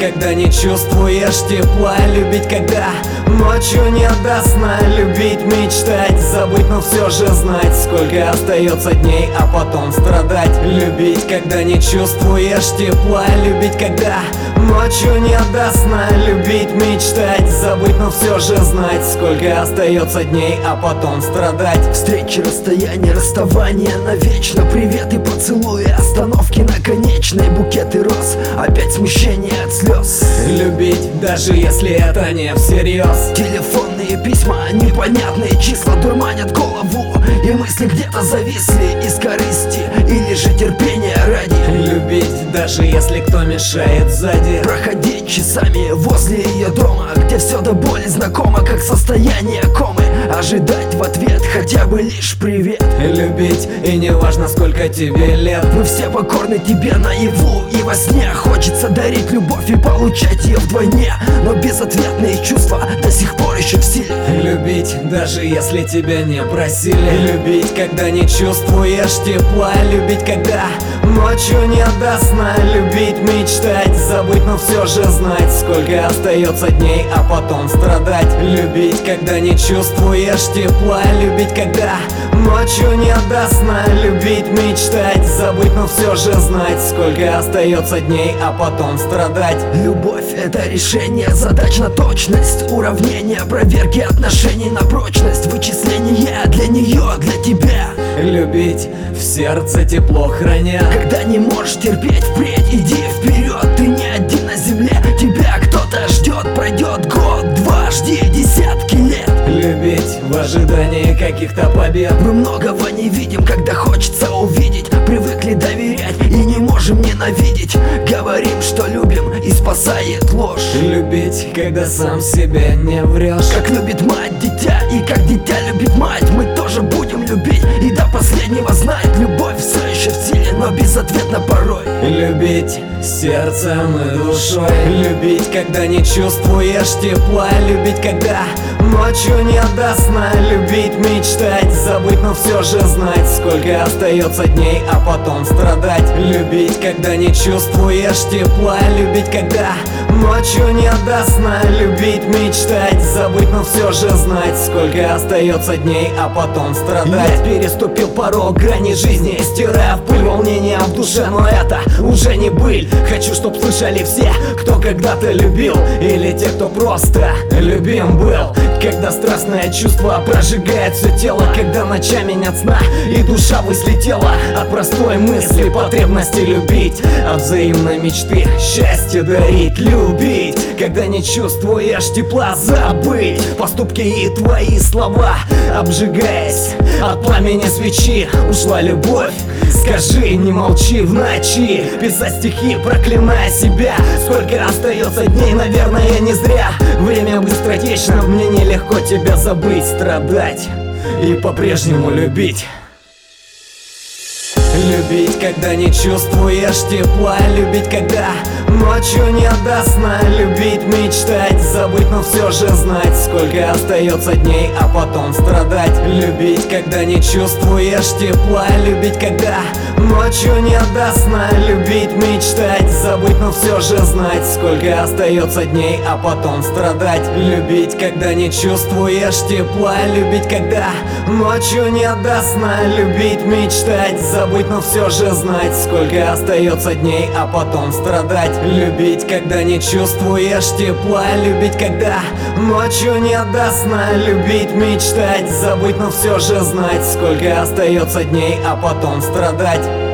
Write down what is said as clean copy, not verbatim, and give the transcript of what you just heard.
когда не чувствуешь тепла, любить, когда ночью не до сна, любить, мечтать, забыть, но все же знать, сколько остается дней, а потом страдать. Любить, когда не чувствуешь тепла, любить, когда ночью не до сна, любить, мечтать, забыть, но все же знать, сколько остается дней, а потом страдать. Встречи, расстояние, расставание навечно, привет и поцелуи, остановки на конечной, букеты роз, опять смущение от слез. Любить, даже если это не всерьез. Телефонные письма, непонятные числа дурманят голову, и мысли где-то зависли из корысти или же терпения ради. Любить, даже если кто мешает сзади. Проходить часами возле ее дома, где все до боли знакомо, как состояние комы. Ожидать в ответ хотя бы лишь привет. Любить, и не важно сколько тебе лет. Мы все покорны тебе наяву и во сне. Хочется дарить любовь и получать ее вдвойне, но безответные чувства до сих пор еще в силе. Любить, даже если тебя не просили. Любить, когда не чувствуешь тепла. Любить, когда ночью не до сна. Любить, мечтать, забыть, но все же знать, сколько остается дней, а потом страдать. Любить, когда не чувствуешь тепла. Любить, когда ночью не до сна. Любить, мечтать, забыть, но все же знать, сколько остается дней, а потом страдать. Любовь — это решение задач на точность, уравнение проверки отношений на прочность, вычисление для нее, для тебя. Любить, в сердце тепло храня. Когда не можешь терпеть впредь, иди вперед, ты не один на земле, тебя кто-то ждет. Пройдет год, два, жди десятки лет. Любить в ожидании каких-то побед. Мы многого не видим, когда хочется увидеть. Привыкли доверять и не можем ненавидеть. Говорим, что любим, и спасает ложь. Любить, когда сам себе не врешь. Как любит мать дитя, и как дитя любит мать, мы тоже будем любить и до последнего знать. Любовь все еще в силе, но безответно порой. Любить сердцем и душой. Любить, когда не чувствуешь тепла. Любить, когда ночью не до сна. Любить, мечтать, забыть, но все же знать, сколько остается дней, а потом страдать. Любить, когда не чувствуешь тепла. Любить, когда ночью не до сна. Любить, мечтать, забыть, но все же знать, сколько остается дней, а потом страдать. Я переступил порог грани жизни, стирая в пыль волнения в душе, но это уже не быль. Хочу, чтоб слышали все, кто когда-то любил, или те, кто просто любим был. Когда страстное чувство прожигает все тело, когда ночами нет сна и душа выслетела от простой мысли потребности любить, от взаимной мечты счастье дарить. Любить, когда не чувствуешь тепла, забыть поступки и твои слова, обжигаясь от пламени свечи. Ушла любовь, скажи, не молчи в ночи. Писать стихи, проклиная себя. Сколько остается дней, наверное, не зря. Время быстротечно, мне нелегко тебя забыть, страдать и по-прежнему любить. Любить, когда не чувствуешь тепла. Любить, когда ночью не до сна. Любить, мечтать, забыть, но все же знать, сколько остается дней, а потом страдать. Любить, когда не чувствуешь тепла. Любить, когда ночью не до сна. Любить, мечтать, забыть, но все же знать, сколько остается дней, а потом страдать. Любить, когда не чувствуешь тепла. Любить, когда ночью не до сна. Любить, мечтать, забыть, но все же знать, сколько остается дней, а потом страдать. Любить, когда не чувствуешь тепла. Любить, когда ночью не до сна. Любить, мечтать, забыть, но все же знать, сколько остается дней, а потом страдать.